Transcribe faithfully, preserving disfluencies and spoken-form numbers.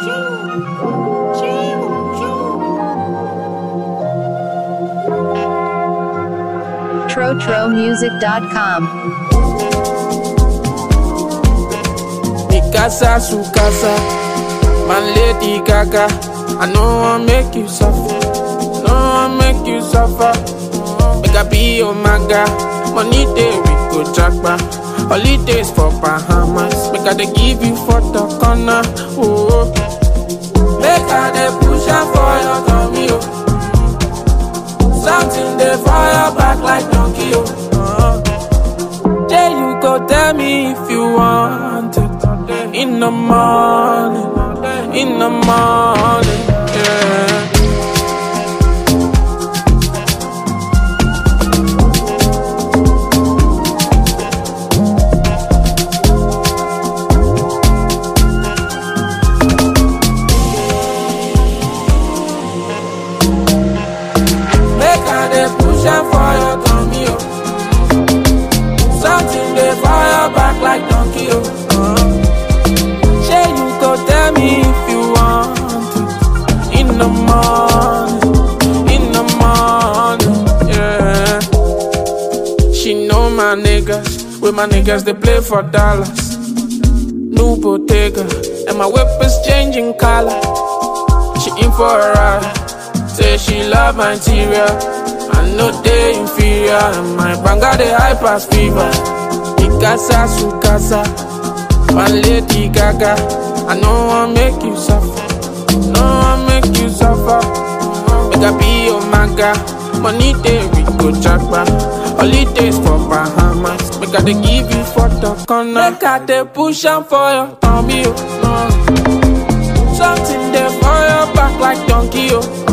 Tro Tro Music dot com. Casa su casa, my lady Gaga. I know I make you suffer, no I make you suffer. Make I be your maga. Money day we go jackpot. Holidays for Bahamas. Make I dey give you for the corner. Oh, make I dey push up for your tummy. Oh, something dey fire back like donkey. Oh, there you go. Tell me if you want it. In the morning, in the morning, yeah. Make I dey push up for your tummy, oh. Something dey fire back like donkey, oh. Uh-huh. Tell me if you want it. In the morning, in the morning, yeah. She know my niggas, with my niggas they play for dollars. New Bottega, and my whip is changing color. She in for a ride, say she love my interior. I know they inferior, and my banga they high pass fever. Casa su casa, my lady Gaga. I know I make you suffer, no I make you suffer. Make I be your maga. Money day we go jackpot. Holidays for Bahamas. Make I dey give you for the corner. Make I dey push am for your tummy, oh. Something dey fire back like donkey, oh.